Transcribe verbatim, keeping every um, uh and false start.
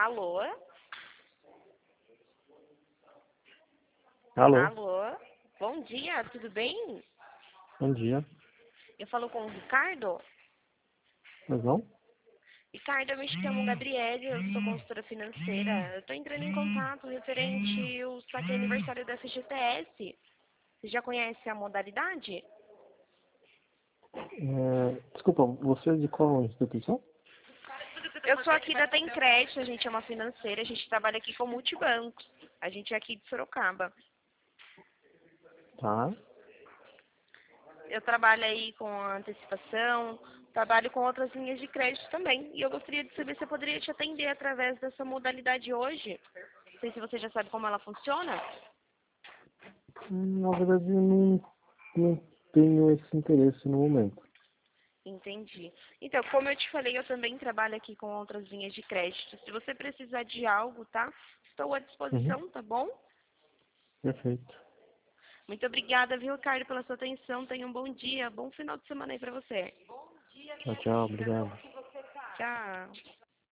Alô? Alô, Alô? Bom dia, tudo bem? bom dia. Eu falo com o Ricardo. Pois não? Ricardo, eu me chamo Gabriele, eu sou consultora financeira. Eu estou entrando em contato referente ao saque aniversário da F G T S. Você já conhece a modalidade? É, desculpa, você é de qual instituição? Eu sou aqui da Tem Crédito, a gente é uma financeira, a gente trabalha aqui com multibancos. A gente é aqui de Sorocaba. Tá. Eu trabalho aí com antecipação, trabalho com outras linhas de crédito também. E eu gostaria de saber se eu poderia te atender através dessa modalidade hoje. Não sei se você já sabe como ela funciona. Hum, Na verdade, eu não, não tenho esse interesse no momento. Entendi. Então, como eu te falei, eu também trabalho aqui com outras linhas de crédito. Se você precisar de algo, tá? Estou à Uhum, disposição, tá bom? perfeito. Muito obrigada, viu, Ricardo, pela sua atenção. Tenha um bom dia, bom final de semana aí pra você. Tchau, tchau, obrigado. Tchau.